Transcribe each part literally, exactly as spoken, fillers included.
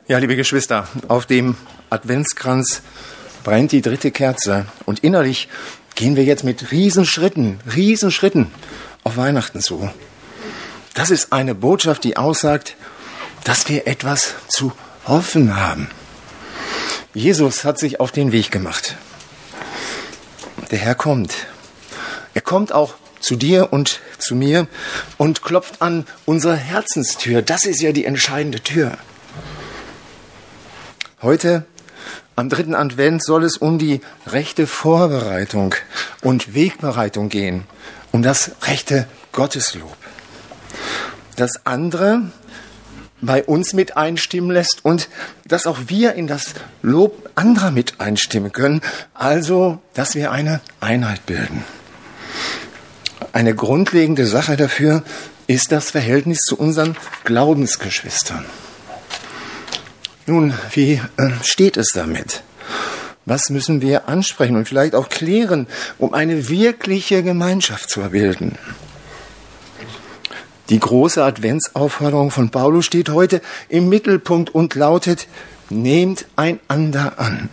Ja, liebe Geschwister, auf dem Adventskranz brennt die dritte Kerze und innerlich gehen wir jetzt mit Riesenschritten, Riesenschritten auf Weihnachten zu. Das ist eine Botschaft, die aussagt, dass wir etwas zu hoffen haben. Jesus hat sich auf den Weg gemacht. Der Herr kommt. Er kommt auch zu dir und zu mir und klopft an unsere Herzenstür. Das ist ja die entscheidende Tür. Heute, am dritten Advent, soll es um die rechte Vorbereitung und Wegbereitung gehen, um das rechte Gotteslob. Das andere bei uns mit einstimmen lässt und dass auch wir in das Lob anderer mit einstimmen können, also dass wir eine Einheit bilden. Eine grundlegende Sache dafür ist das Verhältnis zu unseren Glaubensgeschwistern. Nun, wie äh, steht es damit? Was müssen wir ansprechen und vielleicht auch klären, um eine wirkliche Gemeinschaft zu bilden? Die große Adventsaufforderung von Paulus steht heute im Mittelpunkt und lautet: Nehmt einander an.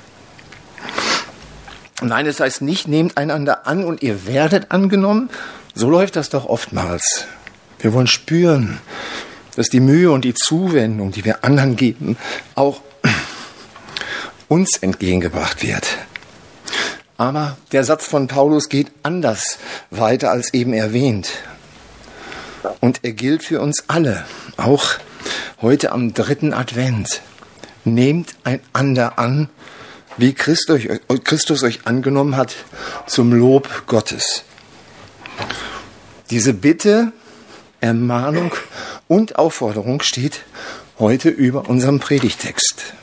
Nein, es heißt nicht, nehmt einander an und ihr werdet angenommen. So läuft das doch oftmals. Wir wollen spüren, dass die Mühe und die Zuwendung, die wir anderen geben, auch uns entgegengebracht wird. Aber der Satz von Paulus geht anders weiter als eben erwähnt. Und er gilt für uns alle, auch heute am dritten Advent. Nehmt einander an, wie Christus, Christus euch angenommen hat, zum Lob Gottes. Diese Bitte, Ermahnung und Aufforderung steht heute über unserem Predigtext.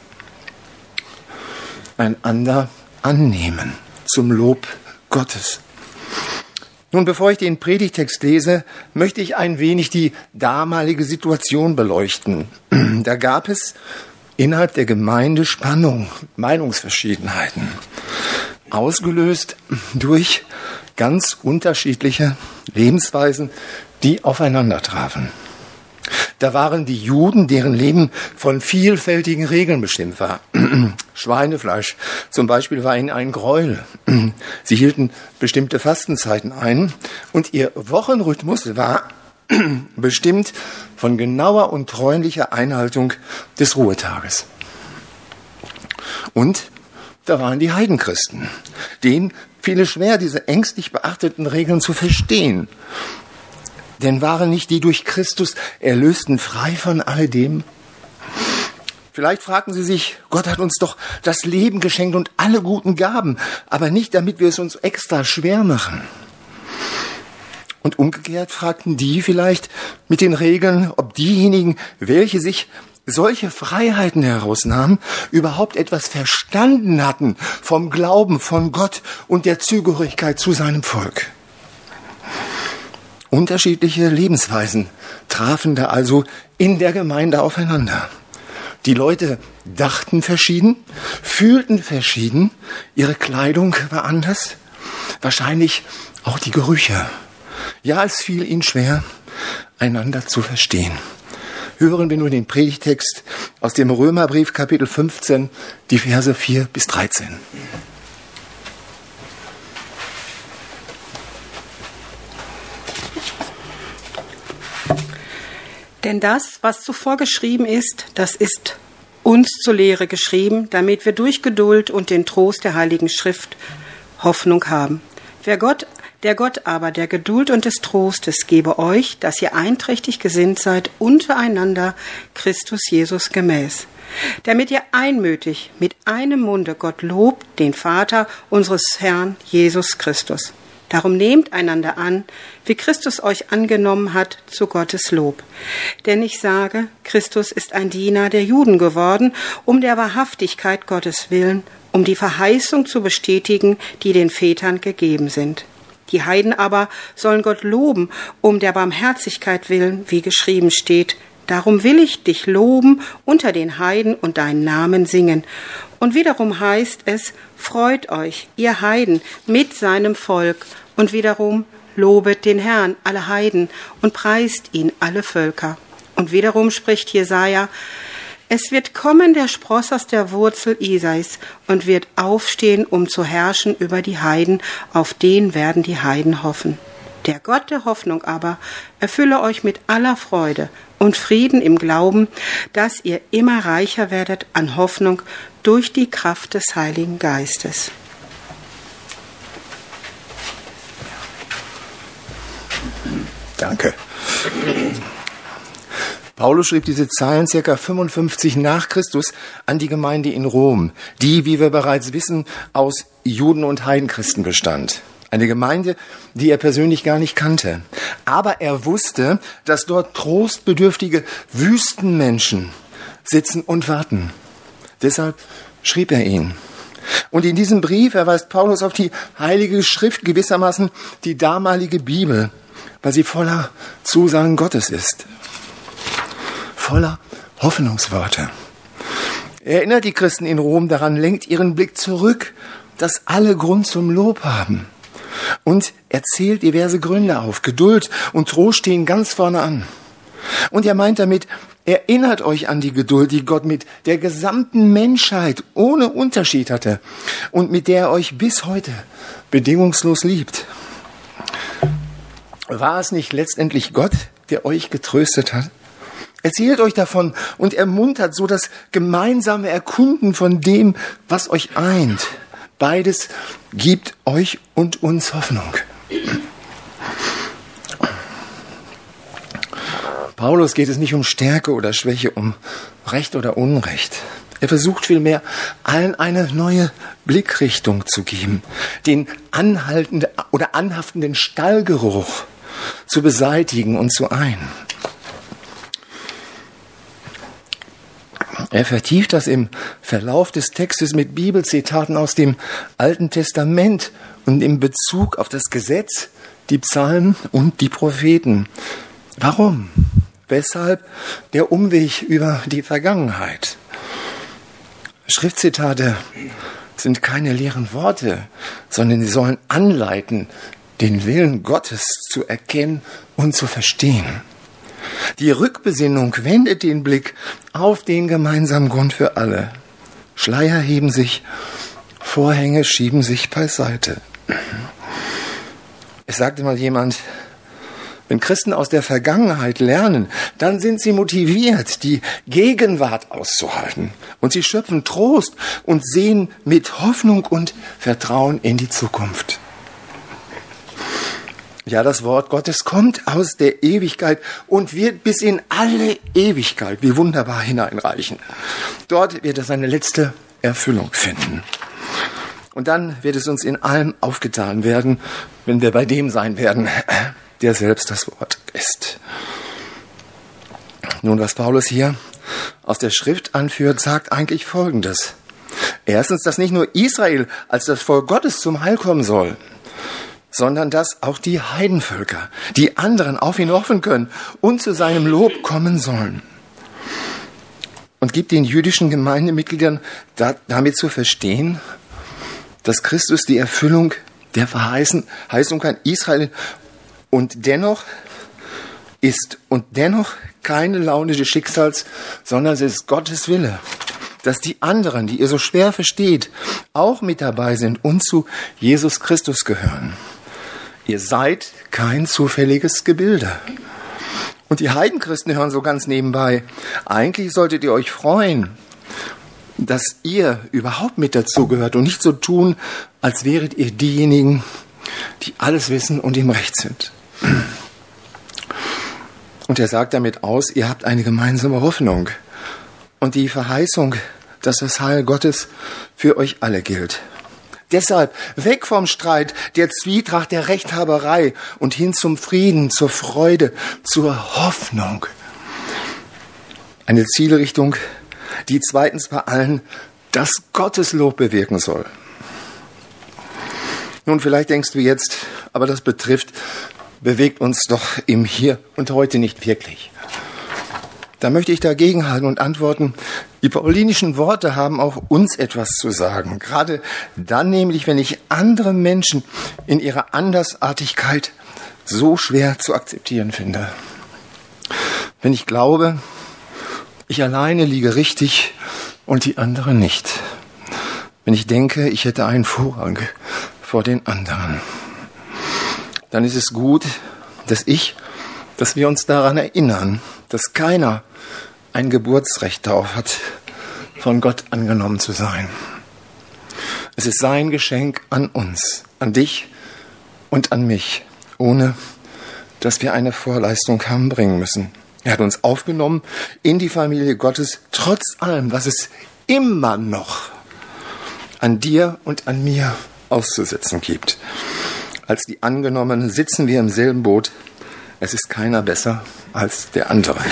Einander annehmen zum Lob Gottes. Nun, bevor ich den Predigtext lese, möchte ich ein wenig die damalige Situation beleuchten. Da gab es innerhalb der Gemeinde Spannung, Meinungsverschiedenheiten, ausgelöst durch ganz unterschiedliche Lebensweisen, die aufeinander trafen. Da waren die Juden, deren Leben von vielfältigen Regeln bestimmt war. Schweinefleisch zum Beispiel war ihnen ein Gräuel. Sie hielten bestimmte Fastenzeiten ein und ihr Wochenrhythmus war bestimmt von genauer und treulicher Einhaltung des Ruhetages. Und da waren die Heidenchristen, denen fiel es schwer, diese ängstlich beachteten Regeln zu verstehen. Denn waren nicht die durch Christus Erlösten frei von alledem? Vielleicht fragten sie sich, Gott hat uns doch das Leben geschenkt und alle guten Gaben, aber nicht, damit wir es uns extra schwer machen. Und umgekehrt fragten die vielleicht mit den Regeln, ob diejenigen, welche sich solche Freiheiten herausnahmen, überhaupt etwas verstanden hatten vom Glauben, von Gott und der Zugehörigkeit zu seinem Volk. Unterschiedliche Lebensweisen trafen da also in der Gemeinde aufeinander. Die Leute dachten verschieden, fühlten verschieden, ihre Kleidung war anders, wahrscheinlich auch die Gerüche. Ja, es fiel ihnen schwer, einander zu verstehen. Hören wir nur den Predigtext aus dem Römerbrief, Kapitel fünfzehn, die Verse vier bis dreizehn. Denn das, was zuvor geschrieben ist, das ist uns zur Lehre geschrieben, damit wir durch Geduld und den Trost der Heiligen Schrift Hoffnung haben. Wer Gott, der Gott aber der Geduld und des Trostes gebe euch, dass ihr einträchtig gesinnt seid untereinander Christus Jesus gemäß, damit ihr einmütig mit einem Munde Gott lobt, den Vater unseres Herrn Jesus Christus. Darum nehmt einander an, wie Christus euch angenommen hat, zu Gottes Lob. Denn ich sage, Christus ist ein Diener der Juden geworden, um der Wahrhaftigkeit Gottes willen, um die Verheißung zu bestätigen, die den Vätern gegeben sind. Die Heiden aber sollen Gott loben, um der Barmherzigkeit willen, wie geschrieben steht. Darum will ich dich loben unter den Heiden und deinen Namen singen. Und wiederum heißt es, freut euch, ihr Heiden, mit seinem Volk. Und wiederum, lobet den Herrn, alle Heiden, und preist ihn, alle Völker. Und wiederum spricht Jesaja, Es wird kommen der Spross aus der Wurzel Isais und wird aufstehen, um zu herrschen über die Heiden. Auf den werden die Heiden hoffen. Der Gott der Hoffnung aber erfülle euch mit aller Freude und Frieden im Glauben, dass ihr immer reicher werdet an Hoffnung durch die Kraft des Heiligen Geistes. Danke. Paulus schrieb diese Zeilen ca. fünfundfünfzig nach Christus an die Gemeinde in Rom, die, wie wir bereits wissen, aus Juden und Heidenchristen bestand. Eine Gemeinde, die er persönlich gar nicht kannte. Aber er wusste, dass dort trostbedürftige Wüstenmenschen sitzen und warten. Deshalb schrieb er ihn. Und in diesem Brief verweist Paulus auf die Heilige Schrift, gewissermaßen die damalige Bibel, weil sie voller Zusagen Gottes ist. Voller Hoffnungsworte. Er erinnert die Christen in Rom daran, lenkt ihren Blick zurück, dass alle Grund zum Lob haben. Und er zählt diverse Gründe auf. Geduld und Trost stehen ganz vorne an. Und er meint damit, erinnert euch an die Geduld, die Gott mit der gesamten Menschheit ohne Unterschied hatte und mit der er euch bis heute bedingungslos liebt. War es nicht letztendlich Gott, der euch getröstet hat? Erzählt euch davon und ermuntert so das gemeinsame Erkunden von dem, was euch eint. Beides gibt euch und uns Hoffnung. Paulus geht es nicht um Stärke oder Schwäche, um Recht oder Unrecht. Er versucht vielmehr, allen eine neue Blickrichtung zu geben, den anhaltenden oder anhaftenden Stallgeruch zu beseitigen und zu ein. Er vertieft das im Verlauf des Textes mit Bibelzitaten aus dem Alten Testament und im Bezug auf das Gesetz, die Psalmen und die Propheten. Warum? Weshalb der Umweg über die Vergangenheit? Schriftzitate sind keine leeren Worte, sondern sie sollen anleiten, den Willen Gottes zu erkennen und zu verstehen. Die Rückbesinnung wendet den Blick auf den gemeinsamen Grund für alle. Schleier heben sich, Vorhänge schieben sich beiseite. Es sagte mal jemand, wenn Christen aus der Vergangenheit lernen, dann sind sie motiviert, die Gegenwart auszuhalten. Und sie schöpfen Trost und sehen mit Hoffnung und Vertrauen in die Zukunft. Ja, das Wort Gottes kommt aus der Ewigkeit und wird bis in alle Ewigkeit, wie wunderbar, hineinreichen. Dort wird es seine letzte Erfüllung finden. Und dann wird es uns in allem aufgetan werden, wenn wir bei dem sein werden, der selbst das Wort ist. Nun, was Paulus hier aus der Schrift anführt, sagt eigentlich Folgendes. Erstens, dass nicht nur Israel als das Volk Gottes zum Heil kommen soll, sondern dass auch die Heidenvölker, die anderen auf ihn hoffen können und zu seinem Lob kommen sollen. Und gibt den jüdischen Gemeindemitgliedern da, damit zu verstehen, dass Christus die Erfüllung der Verheißung an Israel und dennoch ist und dennoch keine Laune des Schicksals, sondern es ist Gottes Wille, dass die anderen, die ihr so schwer versteht, auch mit dabei sind und zu Jesus Christus gehören. Ihr seid kein zufälliges Gebilde. Und die Heidenchristen hören so ganz nebenbei, eigentlich solltet ihr euch freuen, dass ihr überhaupt mit dazugehört und nicht so tun, als wäret ihr diejenigen, die alles wissen und im Recht sind. Und er sagt damit aus, ihr habt eine gemeinsame Hoffnung und die Verheißung, dass das Heil Gottes für euch alle gilt. Deshalb weg vom Streit, der Zwietracht, der Rechthaberei und hin zum Frieden, zur Freude, zur Hoffnung. Eine Zielrichtung, die zweitens bei allen das Gotteslob bewirken soll. Nun, vielleicht denkst du jetzt, aber das betrifft, bewegt uns doch im Hier und Heute nicht wirklich. Da möchte ich dagegenhalten und antworten, die paulinischen Worte haben auch uns etwas zu sagen. Gerade dann nämlich, wenn ich andere Menschen in ihrer Andersartigkeit so schwer zu akzeptieren finde. Wenn ich glaube, Ich alleine liege richtig und die anderen nicht. Wenn ich denke, ich hätte einen Vorrang vor den anderen, dann ist es gut, dass ich, dass wir uns daran erinnern, dass keiner ein Geburtsrecht darauf hat, von Gott angenommen zu sein. Es ist sein Geschenk an uns, an dich und an mich, ohne dass wir eine Vorleistung haben bringen müssen. Er hat uns aufgenommen in die Familie Gottes, trotz allem, was es immer noch an dir und an mir auszusetzen gibt. Als die Angenommenen sitzen wir im selben Boot. Es ist keiner besser als der andere.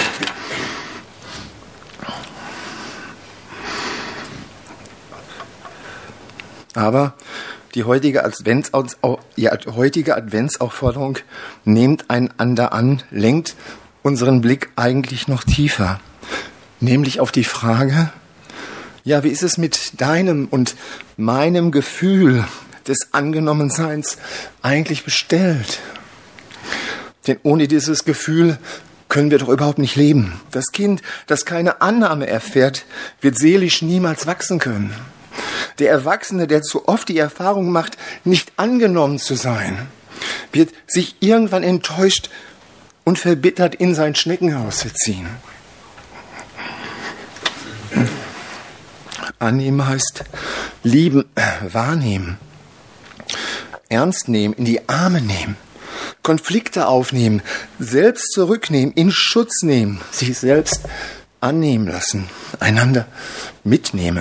Aber die heutige, Advents, die heutige Adventsaufforderung, nehmt einander an, lenkt unseren Blick eigentlich noch tiefer, nämlich auf die Frage, ja, wie ist es mit deinem und meinem Gefühl des Angenommenseins eigentlich bestellt? Denn ohne dieses Gefühl können wir doch überhaupt nicht leben. Das Kind, das keine Annahme erfährt, wird seelisch niemals wachsen können. Der Erwachsene, der zu oft die Erfahrung macht, nicht angenommen zu sein, wird sich irgendwann enttäuscht und verbittert in sein Schneckenhaus verziehen. Annehmen heißt lieben, wahrnehmen, ernst nehmen, in die Arme nehmen, Konflikte aufnehmen, selbst zurücknehmen, in Schutz nehmen, sich selbst annehmen lassen, einander mitnehmen.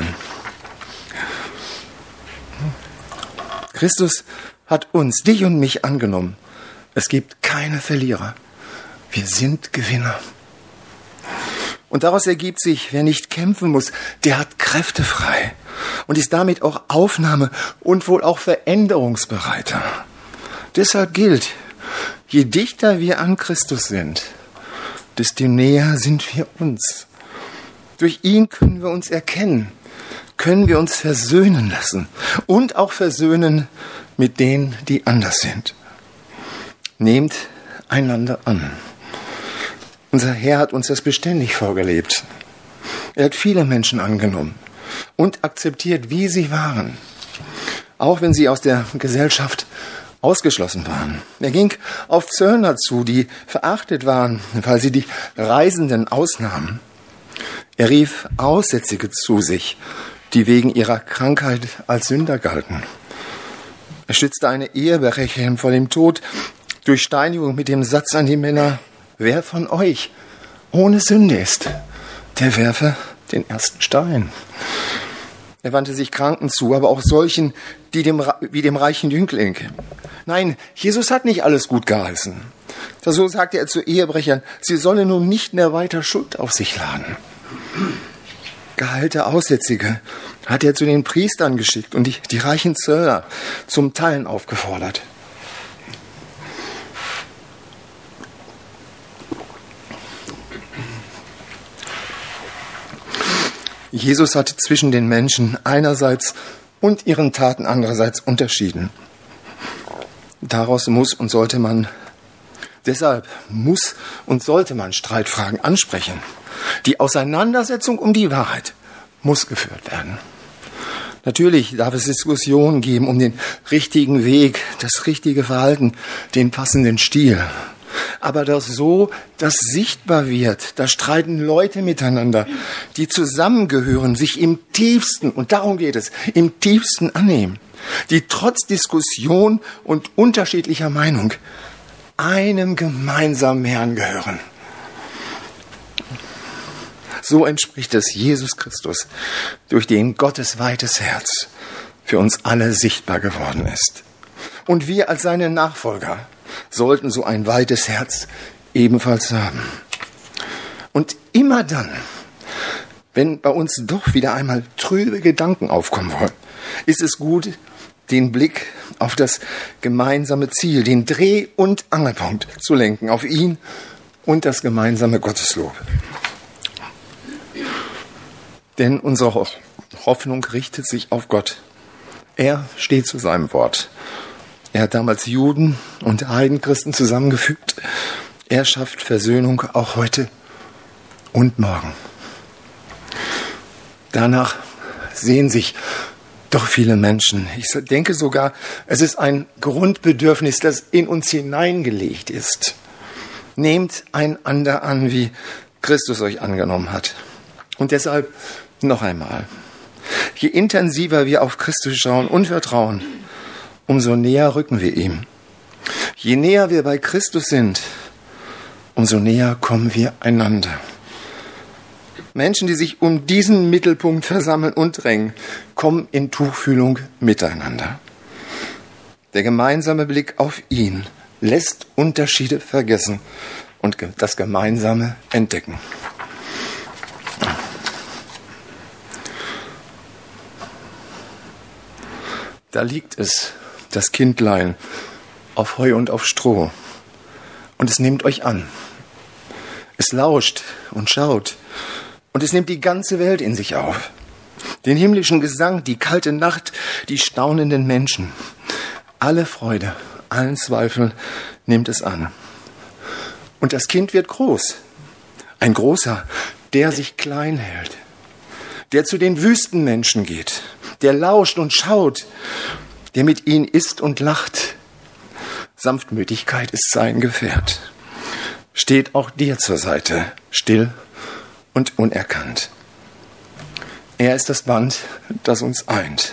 Christus hat uns, dich und mich angenommen. Es gibt keine Verlierer. Wir sind Gewinner. Und daraus ergibt sich, wer nicht kämpfen muss, der hat Kräfte frei und ist damit auch aufnahme- und wohl auch veränderungsbereiter. Deshalb gilt, je dichter wir an Christus sind, desto näher sind wir uns. Durch ihn können wir uns erkennen, können wir uns versöhnen lassen und auch versöhnen mit denen, die anders sind. Nehmt einander an. Unser Herr hat uns das beständig vorgelebt. Er hat viele Menschen angenommen und akzeptiert, wie sie waren, auch wenn sie aus der Gesellschaft ausgeschlossen waren. Er ging auf Zöllner zu, die verachtet waren, weil sie die Reisenden ausnahmen. Er rief Aussätzige zu sich, die wegen ihrer Krankheit als Sünder galten. Er schützte eine Ehebrecherin vor dem Tod durch Steinigung mit dem Satz an die Männer: Wer von euch ohne Sünde ist, der werfe den ersten Stein. Er wandte sich Kranken zu, aber auch solchen, die dem, wie dem reichen Jüngling. Nein, Jesus hat nicht alles gut geheißen. So sagte er zu Ehebrechern, sie sollen nun nicht mehr weiter Schuld auf sich laden. Geheilte Aussätzige hat er zu den Priestern geschickt und die, die reichen Zöllner zum Teilen aufgefordert. Jesus hat zwischen den Menschen einerseits und ihren Taten andererseits unterschieden. Daraus muss und sollte man, deshalb muss und sollte man Streitfragen ansprechen. Die Auseinandersetzung um die Wahrheit muss geführt werden. Natürlich darf es Diskussionen geben um den richtigen Weg, das richtige Verhalten, den passenden Stil. Aber das so, dass sichtbar wird, da streiten Leute miteinander, die zusammengehören, sich im tiefsten, und darum geht es, im tiefsten annehmen, die trotz Diskussion und unterschiedlicher Meinung einem gemeinsamen Herrn gehören. So entspricht es Jesus Christus, durch den Gottes weites Herz für uns alle sichtbar geworden ist. Und wir als seine Nachfolger sollten so ein weites Herz ebenfalls haben. Und immer dann, wenn bei uns doch wieder einmal trübe Gedanken aufkommen wollen, ist es gut, den Blick auf das gemeinsame Ziel, den Dreh- und Angelpunkt zu lenken, auf ihn und das gemeinsame Gotteslob. Denn unsere Hoffnung richtet sich auf Gott. Er steht zu seinem Wort. Er hat damals Juden und Heidenchristen zusammengefügt. Er schafft Versöhnung auch heute und morgen. Danach sehen sich doch viele Menschen. Ich denke sogar, es ist ein Grundbedürfnis, das in uns hineingelegt ist. Nehmt einander an, wie Christus euch angenommen hat. Und deshalb noch einmal. Je intensiver wir auf Christus schauen und vertrauen, umso näher rücken wir ihm. Je näher wir bei Christus sind, umso näher kommen wir einander. Menschen, die sich um diesen Mittelpunkt versammeln und drängen, kommen in Tuchfühlung miteinander. Der gemeinsame Blick auf ihn lässt Unterschiede vergessen und das Gemeinsame entdecken. Da liegt es, das Kindlein, auf Heu und auf Stroh. Und es nimmt euch an. Es lauscht und schaut. Und es nimmt die ganze Welt in sich auf. Den himmlischen Gesang, die kalte Nacht, die staunenden Menschen. Alle Freude, allen Zweifel nimmt es an. Und das Kind wird groß. Ein Großer, der sich klein hält. Der zu den Wüstenmenschen geht. Der lauscht und schaut. Der mit ihnen isst und lacht. Sanftmütigkeit ist sein Gefährt. Steht auch dir zur Seite, still und unerkannt. Er ist das Band, das uns eint.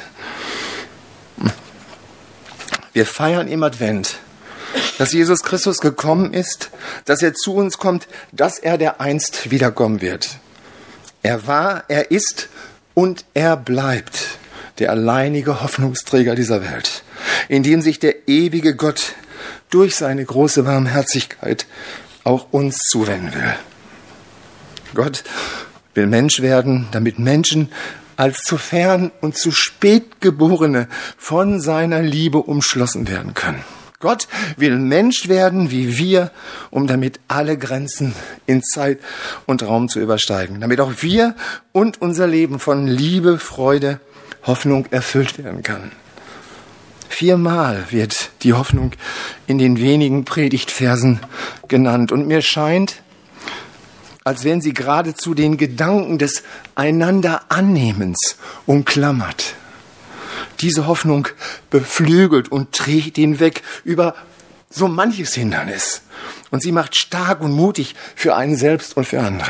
Wir feiern im Advent, dass Jesus Christus gekommen ist, dass er zu uns kommt, dass er dereinst wiederkommen wird. Er war, er ist und er bleibt der alleinige Hoffnungsträger dieser Welt, in dem sich der ewige Gott durch seine große Barmherzigkeit auch uns zuwenden will. Gott will Mensch werden, damit Menschen als zu fern und zu spät Geborene von seiner Liebe umschlossen werden können. Gott will Mensch werden wie wir, um damit alle Grenzen in Zeit und Raum zu übersteigen, damit auch wir und unser Leben von Liebe, Freude, Hoffnung erfüllt werden kann. Viermal wird die Hoffnung in den wenigen Predigtversen genannt. Und mir scheint, als wären sie geradezu den Gedanken des Einander-Annehmens umklammert. Diese Hoffnung beflügelt und trägt ihn weg über so manches Hindernis. Und sie macht stark und mutig für einen selbst und für andere.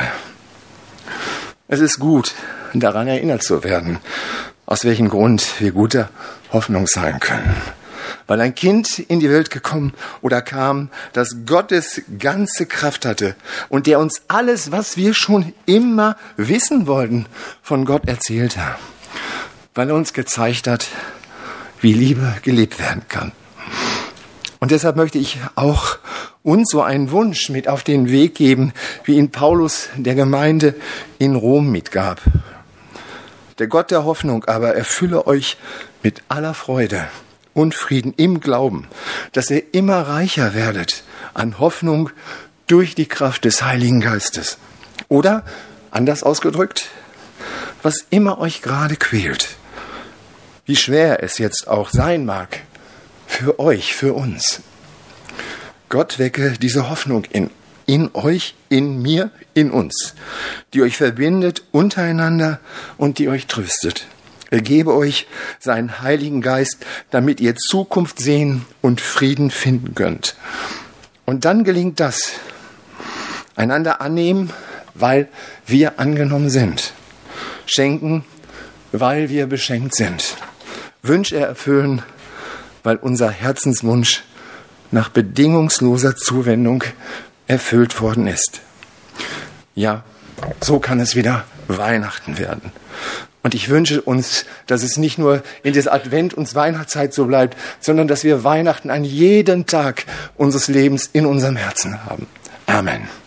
Es ist gut, daran erinnert zu werden, aus welchem Grund wir guter Hoffnung sein können. Weil ein Kind in die Welt gekommen oder kam, das Gottes ganze Kraft hatte und der uns alles, was wir schon immer wissen wollten, von Gott erzählt hat. Weil er uns gezeigt hat, wie Liebe gelebt werden kann. Und deshalb möchte ich auch uns so einen Wunsch mit auf den Weg geben, wie ihn Paulus der Gemeinde in Rom mitgab. Der Gott der Hoffnung aber erfülle euch mit aller Freude und Frieden im Glauben, dass ihr immer reicher werdet an Hoffnung durch die Kraft des Heiligen Geistes. Oder, anders ausgedrückt, was immer euch gerade quält, wie schwer es jetzt auch sein mag, für euch, für uns. Gott wecke diese Hoffnung in, in euch, in mir, in uns, die euch verbindet untereinander und die euch tröstet. Er gebe euch seinen Heiligen Geist, damit ihr Zukunft sehen und Frieden finden könnt. Und dann gelingt das, einander annehmen, weil wir angenommen sind. Schenken, weil wir beschenkt sind. Wünsche erfüllen, weil unser Herzenswunsch nach bedingungsloser Zuwendung erfüllt worden ist. Ja, so kann es wieder Weihnachten werden. Und ich wünsche uns, dass es nicht nur in dieser Advent- und Weihnachtszeit so bleibt, sondern dass wir Weihnachten an jedem Tag unseres Lebens in unserem Herzen haben. Amen.